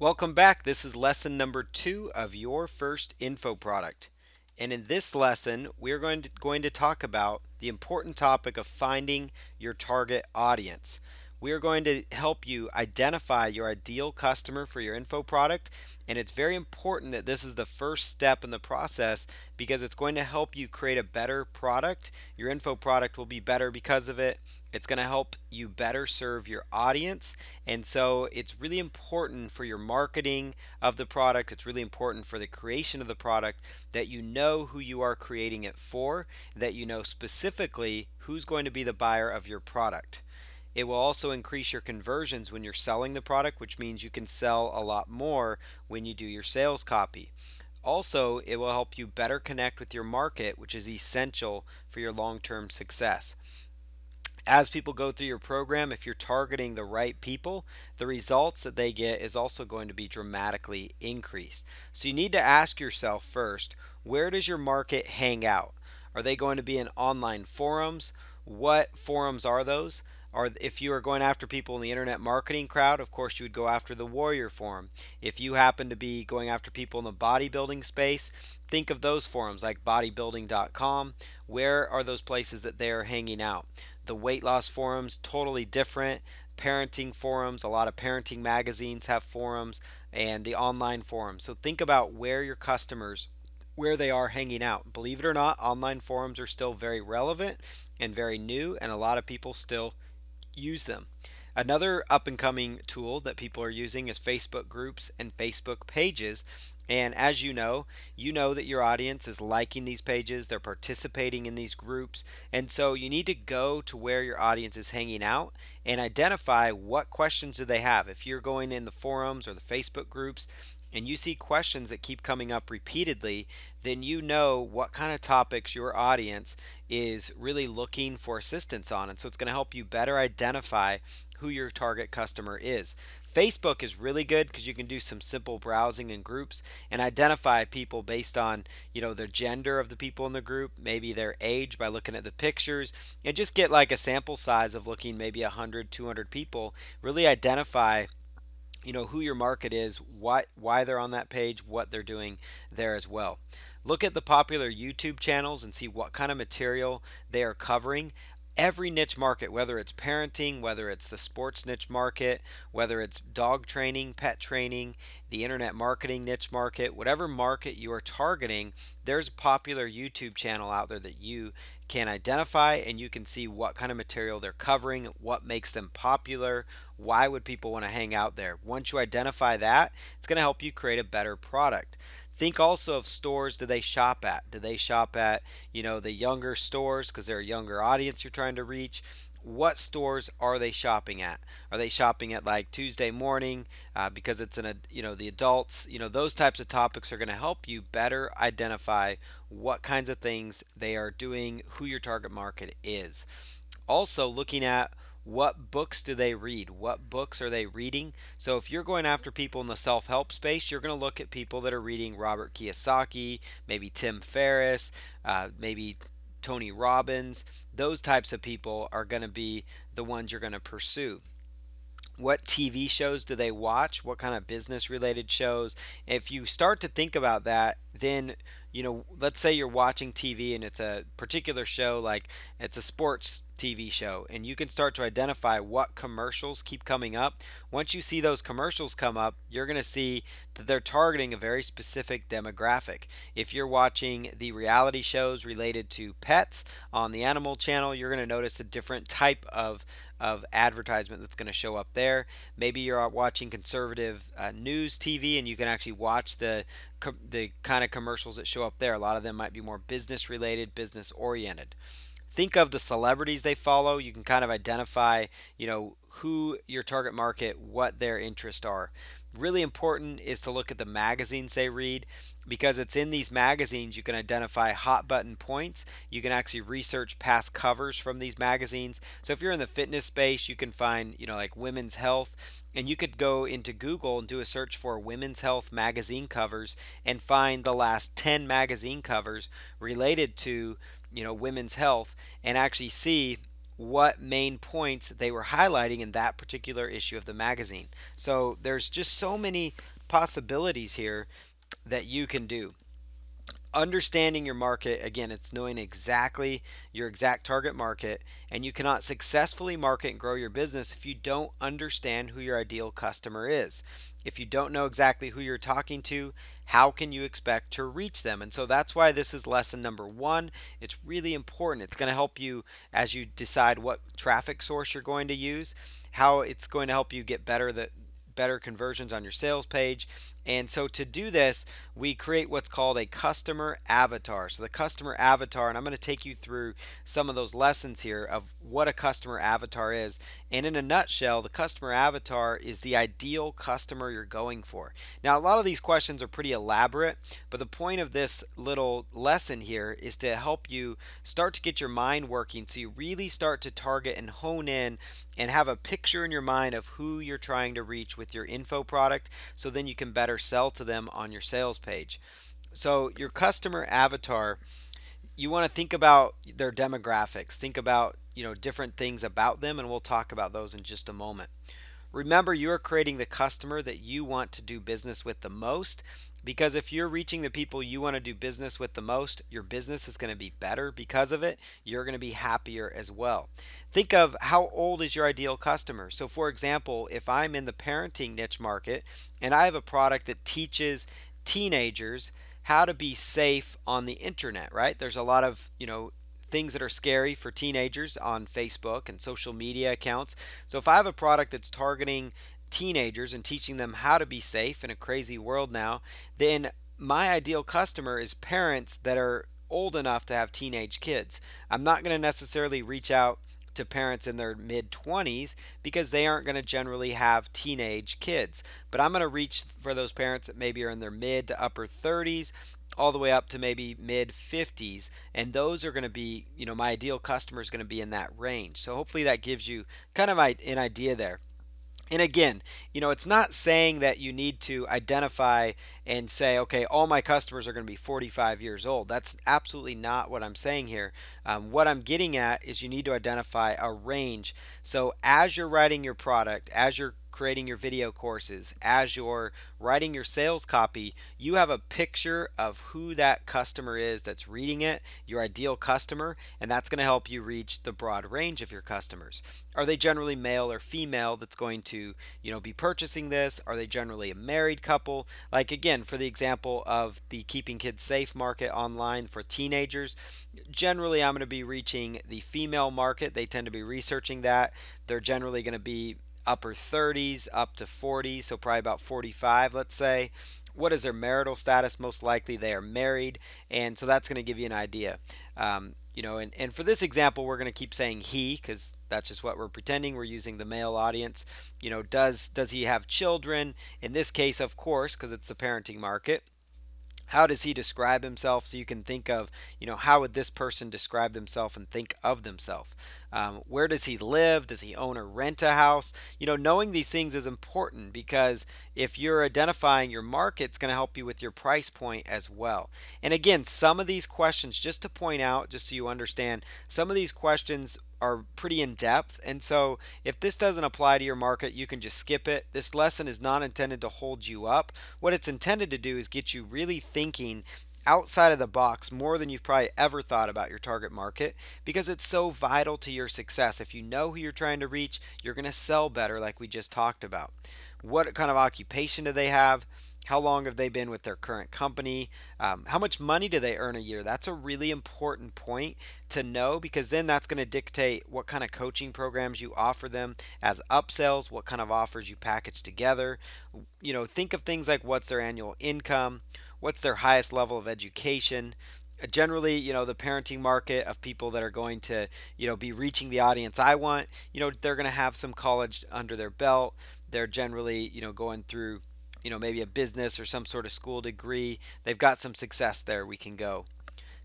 Welcome back. This is lesson number 2 of your first info product. And in this lesson, we're going to talk about the important topic of finding your target audience. We are going to help you identify your ideal customer for your info product. And it's very important that this is the first step in the process because it's going to help you create a better product. Your info product will be better because of it. It's going to help you better serve your audience. And so it's really important for your marketing of the product. It's really important for the creation of the product that you know who you are creating it for, that you know specifically who's going to be the buyer of your product. It will also increase your conversions when you're selling the product, which means you can sell a lot more when you do your sales copy. Also, it will help you better connect with your market, which is essential for your long term success. As people go through your program, if you're targeting the right people, the results that they get is also going to be dramatically increased. So you need to ask yourself first, where does your market hang out? Are they going to be in online forums? What forums are those? Or if you are going after people in the internet marketing crowd, of course you would go after the Warrior Forum. If you happen to be going after people in the bodybuilding space, think of those forums like bodybuilding.com. Where are those places that they are hanging out? The weight loss forums, totally different. Parenting forums, a lot of parenting magazines have forums, and the online forums. So think about where your customers where they are hanging out. Believe it or not, online forums are still very relevant and very new, and a lot of people still use them. Another up and coming tool that people are using is Facebook groups and Facebook pages. And as you know that your audience is liking these pages, they're participating in these groups. And so you need to go to where your audience is hanging out and identify what questions do they have. If you're going in the forums or the Facebook groups and you see questions that keep coming up repeatedly, then you know what kind of topics your audience is really looking for assistance on. And so it's going to help you better identify who your target customer is. Facebook is really good because you can do some simple browsing in groups and identify people based on, the gender of the people in the group, maybe their age by looking at the pictures, and just get like a sample size of looking maybe 100, 200 people, really identify who your market is, why they're on that page, what they're doing there as well. Look at the popular YouTube channels and see what kind of material they are covering. Every niche market, whether it's parenting, whether it's the sports niche market, whether it's dog training, pet training, the internet marketing niche market, whatever market you are targeting, there's a popular YouTube channel out there that you can identify, and you can see what kind of material they're covering, what makes them popular, why would people want to hang out there. Once you identify that, it's going to help you create a better product. Think also of stores do they shop at? Do they shop at, the younger stores because they're a younger audience you're trying to reach? What stores are they shopping at? Are they shopping at like Tuesday morning because it's the adults? Those types of topics are going to help you better identify what kinds of things they are doing, who your target market is. Also, looking at what books do they read? What books are they reading? So, if you're going after people in the self help space, you're going to look at people that are reading Robert Kiyosaki, maybe Tim Ferriss, maybe Tony Robbins. Those types of people are going to be the ones you're going to pursue. What TV shows do they watch? What kind of business related shows? If you start to think about that, then let's say you're watching TV and it's a particular show, like it's a sports TV show, and you can start to identify what commercials keep coming up. Once you see those commercials come up, you're going to see that they're targeting a very specific demographic. If you're watching the reality shows related to pets on the Animal Channel, you're going to notice a different type of advertisement that's going to show up there. Maybe you're watching conservative news TV, and you can actually watch the kind of commercials that show up there. A lot of them might be more business related, business oriented. Think of the celebrities they follow. You can kind of identify, who your target market, what their interests are. Really important is to look at the magazines they read because it's in these magazines you can identify hot button points. You can actually research past covers from these magazines. So if you're in the fitness space, you can find, like women's health, and you could go into Google and do a search for women's health magazine covers and find the last 10 magazine covers related to, women's health, and actually see what main points they were highlighting in that particular issue of the magazine. So there's just so many possibilities here that you can do. Understanding your market, again, it's knowing exactly your exact target market, and you cannot successfully market and grow your business if you don't understand who your ideal customer is. If you don't know exactly who you're talking to, how can you expect to reach them? And so that's why this is lesson number one. It's really important. It's going to help you as you decide what traffic source you're going to use, how it's going to help you get better conversions on your sales page. And so to do this, we create what's called a customer avatar. So the customer avatar, and I'm going to take you through some of those lessons here of what a customer avatar is. And in a nutshell, the customer avatar is the ideal customer you're going for. Now, a lot of these questions are pretty elaborate, but the point of this little lesson here is to help you start to get your mind working so you really start to target and hone in and have a picture in your mind of who you're trying to reach with your info product, so then you can better sell to them on your sales page. So your customer avatar, you want to think about their demographics, think about, different things about them, and we'll talk about those in just a moment. Remember, you are creating the customer that you want to do business with the most, because if you're reaching the people you want to do business with the most, your business is going to be better because of it. You're going to be happier as well. Think of how old is your ideal customer. So, for example, if I'm in the parenting niche market and I have a product that teaches teenagers how to be safe on the internet, right? There's a lot of, things that are scary for teenagers on Facebook and social media accounts. So if I have a product that's targeting teenagers and teaching them how to be safe in a crazy world now, then my ideal customer is parents that are old enough to have teenage kids. I'm not going to necessarily reach out to parents in their mid 20s because they aren't going to generally have teenage kids. But I'm going to reach for those parents that maybe are in their mid to upper 30s, all the way up to maybe mid 50s, and those are going to be, my ideal customer is going to be in that range. So hopefully that gives you kind of an idea there. And again, it's not saying that you need to identify and say, okay, all my customers are going to be 45 years old. That's absolutely not what I'm saying here. What I'm getting at is you need to identify a range. So as you're writing your product, as you're creating your video courses, as you're writing your sales copy, you have a picture of who that customer is that's reading it, your ideal customer, and that's going to help you reach the broad range of your customers. Are they generally male or female that's going to, be purchasing this? Are they generally a married couple? Like again, for the example of the keeping kids safe market online for teenagers, generally I'm going to be reaching the female market. They tend to be researching that. They're generally going to be upper 30s up to 40, so probably about 45, let's say. What is their marital status? Most likely they are married, and so that's going to give you an idea. And for this example, we're going to keep saying he because that's just what we're pretending. We're using the male audience. Does he have children? In this case, of course, because it's the parenting market. How does he describe himself? So you can think of, how would this person describe themselves and think of themselves? Where does he live? Does he own or rent a house? Knowing these things is important because if you're identifying your market, it's going to help you with your price point as well. And again, some of these questions, just to point out, just so you understand, some of these questions are pretty in depth. And so if this doesn't apply to your market, you can just skip it. This lesson is not intended to hold you up. What it's intended to do is get you really thinking outside of the box more than you've probably ever thought about your target market, because it's so vital to your success. If you know who you're trying to reach, you're going to sell better, like we just talked about. What kind of occupation do they have? How long have they been with their current company? How much money do they earn a year? That's a really important point to know, because then that's going to dictate what kind of coaching programs you offer them as upsells, what kind of offers you package together. Think of things like what's their annual income, what's their highest level of education. Generally, the parenting market of people that are going to, be reaching the audience I want, they're going to have some college under their belt. They're generally, going through, maybe a business or some sort of school degree. They've got some success there. We can go.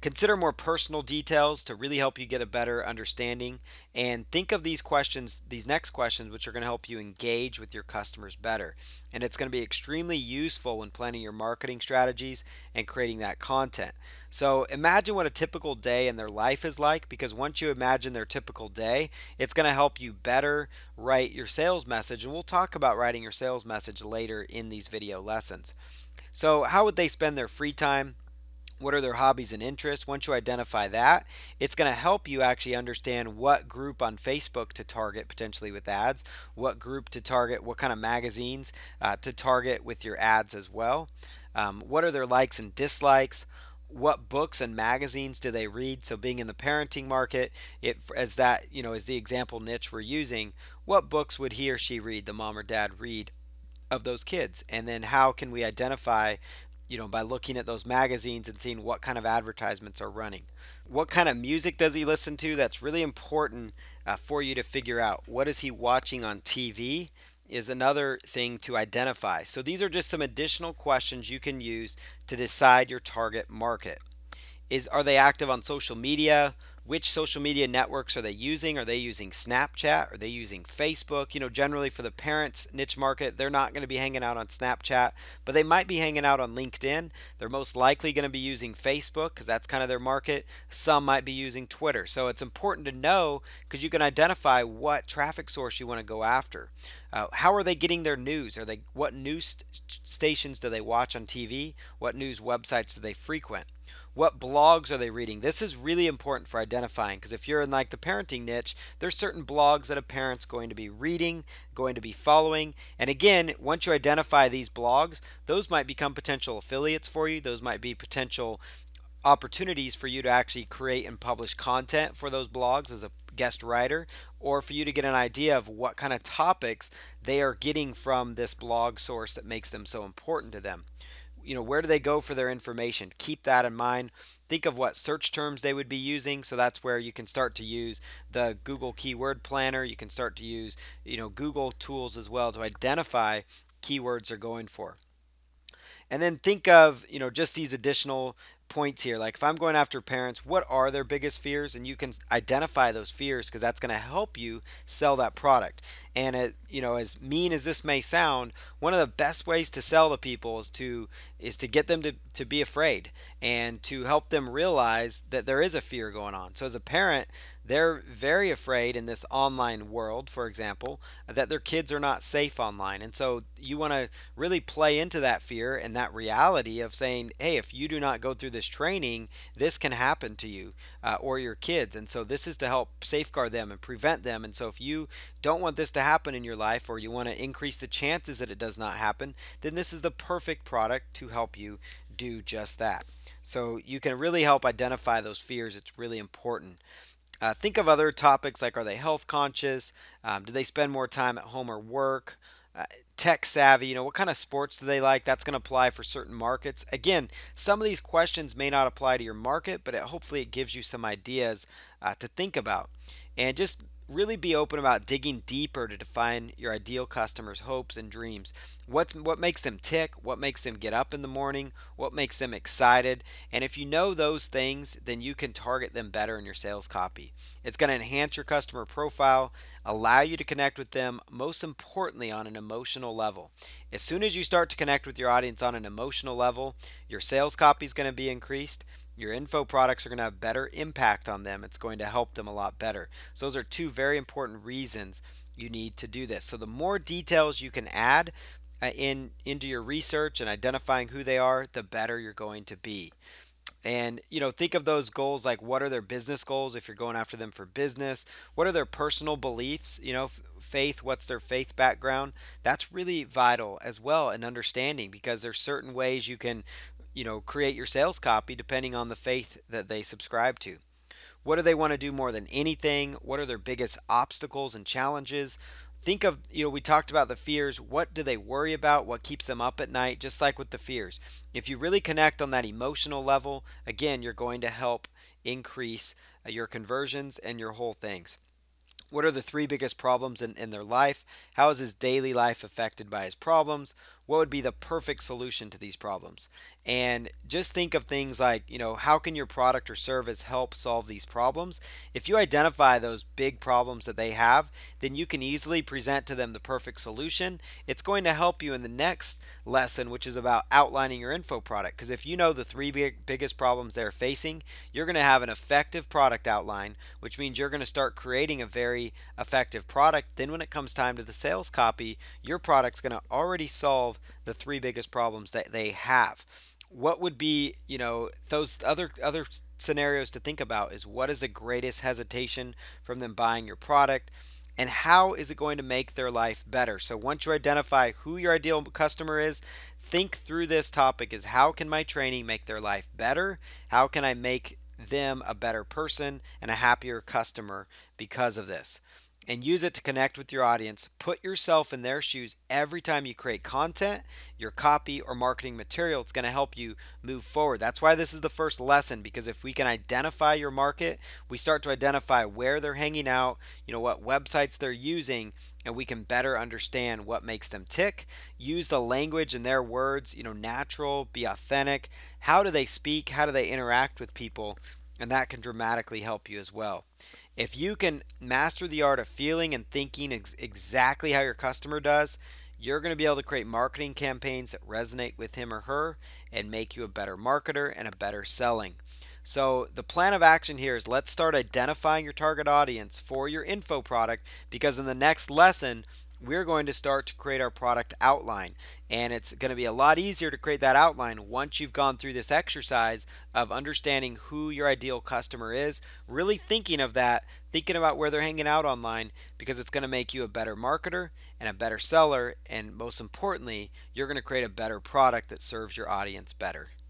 Consider more personal details to really help you get a better understanding. And think of these questions, these next questions, which are going to help you engage with your customers better. And it's going to be extremely useful when planning your marketing strategies and creating that content. So imagine what a typical day in their life is like, because once you imagine their typical day, it's going to help you better write your sales message. And we'll talk about writing your sales message later in these video lessons. So, how would they spend their free time? What are their hobbies and interests? Once you identify that, it's going to help you actually understand what group on Facebook to target potentially with ads, what group to target, what kind of magazines to target with your ads as well. What are their likes and dislikes? What books and magazines do they read? So being in the parenting market, it as that is the example niche we're using. What books would he or she read? The mom or dad read of those kids, and then how can we identify by looking at those magazines and seeing what kind of advertisements are running. What kind of music does he listen to? That's really important for you to figure out. What is he watching on TV is another thing to identify. So these are just some additional questions you can use to decide your target market. Are they active on social media? Which social media networks are they using? Are they using Snapchat? Are they using Facebook? Generally for the parents niche market, they're not going to be hanging out on Snapchat, but they might be hanging out on LinkedIn. They're most likely going to be using Facebook because that's kind of their market. Some might be using Twitter. So it's important to know because you can identify what traffic source you want to go after. How are they getting their news? What news stations do they watch on TV? What news websites do they frequent? What blogs are they reading? This is really important for identifying because if you're in like the parenting niche, there's certain blogs that a parent's going to be reading, going to be following. And again, once you identify these blogs, those might become potential affiliates for you. Those might be potential opportunities for you to actually create and publish content for those blogs as a guest writer, or for you to get an idea of what kind of topics they are getting from this blog source that makes them so important to them. Where do they go for their information? Keep that in mind. Think of what search terms they would be using. So that's where you can start to use the Google Keyword Planner. You can start to use, Google tools as well to identify keywords they're going for. And then think of, just these additional points here. Like if I'm going after parents, what are their biggest fears? And you can identify those fears because that's going to help you sell that product. And as mean as this may sound, one of the best ways to sell to people is to get them to be afraid and to help them realize that there is a fear going on. So as a parent, they're very afraid in this online world, for example, that their kids are not safe online. And so you want to really play into that fear and that reality of saying, hey, if you do not go through this training, this can happen to you or your kids. And so this is to help safeguard them and prevent them. And so if you don't want this to happen in your life, or you want to increase the chances that it does not happen, then this is the perfect product to help you do just that. So you can really help identify those fears. It's really important. Think of other topics like, are they health conscious? Do they spend more time at home or work? Tech savvy, what kind of sports do they like? That's going to apply for certain markets. Again, some of these questions may not apply to your market, but hopefully it gives you some ideas to think about. And just really be open about digging deeper to define your ideal customer's hopes and dreams. What makes them tick? What makes them get up in the morning? What makes them excited? And if you know those things, then you can target them better in your sales copy. It's going to enhance your customer profile, allow you to connect with them, most importantly on an emotional level. As soon as you start to connect with your audience on an emotional level, your sales copy is going to be increased. Your info products are going to have better impact on them. It's going to help them a lot better. So those are two very important reasons you need to do this. So the more details you can add into your research and identifying who they are, the better you're going to be. And think of those goals like, what are their business goals if you're going after them for business? What are their personal beliefs? Faith, what's their faith background? That's really vital as well in understanding, because there's certain ways you can create your sales copy depending on the faith that they subscribe to. What do they want to do more than anything? What are their biggest obstacles and challenges? Think of, we talked about the fears. What do they worry about? What keeps them up at night? Just like with the fears. If you really connect on that emotional level, again, you're going to help increase your conversions and your whole things. What are the three biggest problems in their life? How is his daily life affected by his problems? what would be the perfect solution to these problems. And just think of things like, how can your product or service help solve these problems? If you identify those big problems that they have, then you can easily present to them the perfect solution. It's going to help you in the next lesson, which is about outlining your info product. Because if you know the three biggest problems they're facing, you're going to have an effective product outline, which means you're going to start creating a very effective product. Then when it comes time to the sales copy, your product's going to already solve the three biggest problems that they have. What would be, those other scenarios to think about is, what is the greatest hesitation from them buying your product, and how is it going to make their life better? So once you identify who your ideal customer is, think through this topic: is how can my training make their life better? How can I make them a better person and a happier customer because of this? And use it to connect with your audience. Put yourself in their shoes every time you create content, your copy, or marketing material. It's going to help you move forward. That's why this is the first lesson, because if we can identify your market, we start to identify where they're hanging out, what websites they're using, and we can better understand what makes them tick. Use the language in their words, natural, be authentic. How do they speak? How do they interact with people? And that can dramatically help you as well. If you can master the art of feeling and thinking exactly how your customer does, you're going to be able to create marketing campaigns that resonate with him or her and make you a better marketer and a better selling. So the plan of action here is, let's start identifying your target audience for your info product, because in the next lesson, we're going to start to create our product outline. And it's going to be a lot easier to create that outline once you've gone through this exercise of understanding who your ideal customer is, really thinking of that, thinking about where they're hanging out online, because it's going to make you a better marketer and a better seller. And most importantly, you're going to create a better product that serves your audience better.